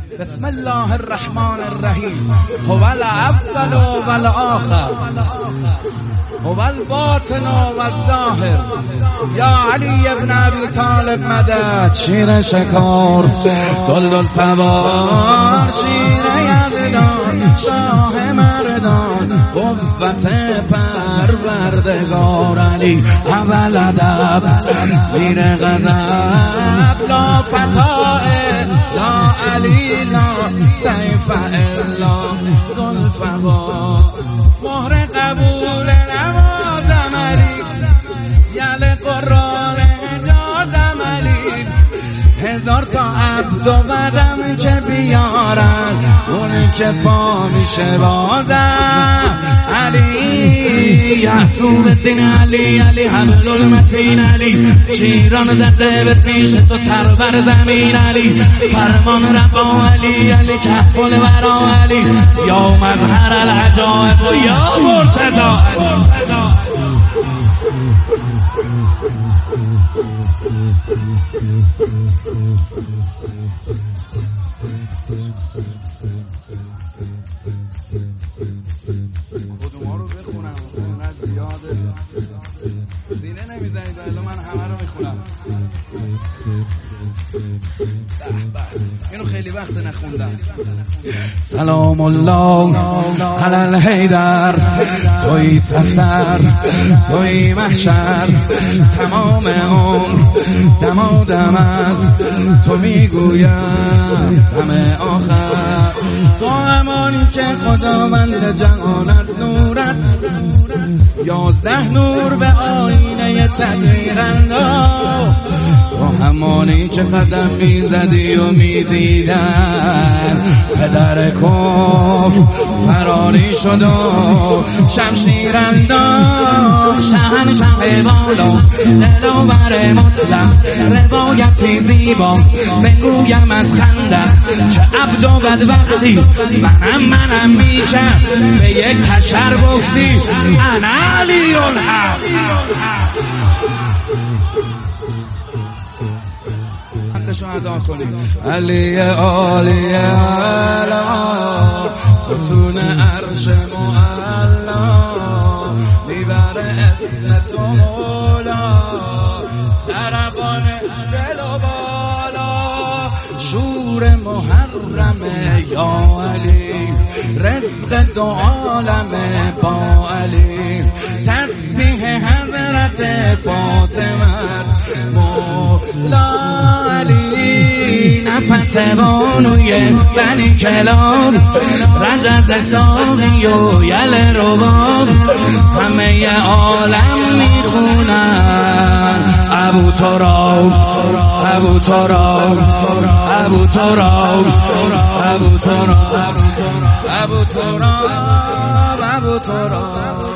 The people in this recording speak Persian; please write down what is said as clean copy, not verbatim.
بسم الله الرحمن الرحیم. هو الاول و الاخر، هو الباطن و الظاهر. یا علی ابن ابی طالب مدد. شیر شکار دلدل سوار، شیر یزدان شاه مردان، قوت پروردگار علی اول ادب میر غضب، لا فتاة لا علی لا سیف الا ذوالفقار. مهر قبول نمازم علی، یل قرار اجازم علی، هزار تا عبد و قدم که بیارن اون که پا میشه بازم علی. یحسوب الدین علی، علی حبل المتین علی، شیران زده به پیش تو سر بر زمین علی، فرمان رفا علی، علی کهف الورا علی، یا مظهر العجائب و یا مرتضی علی. کدوما رو بخونم؟ اونقدر زیاده سینه نمیزنید الا من همه رو میخونم. اینو خیلی وقت نخوندم. سلام الله علی الحیدر، توی صفتر توی محشر، تمام عمر دمادم از تو میگویم همه آخر. تو همانی که خداوند جهان از نورت، 11 نور به آینه تدبیر انداخت. تو همانی که قدم میزدی و میدیدن پدر کفر فراری شد و شمشیر انداخت. شهنشه بالا دلاور مطلق، روایتی زیبا بگویم از خندق، که عبد و بدبختی منم میکن به یک کشر گفتی انا علی الحق. حقشو ادا کنیم. علی عالی علا، ستون عرش معلا، میبره اسم تو مولا، سربان دل و بالا، شور محرمه یا علی، رزق دو عالمه با علی، تسبیح حضرت فاطمه مولا علی. نفس بانوی بنی کلاب، رجز ساقی و یل رباب، همه عالم میخونن ابو تراب ابو تراب ابو تراب ابو تراب ابو تراب ابو تراب.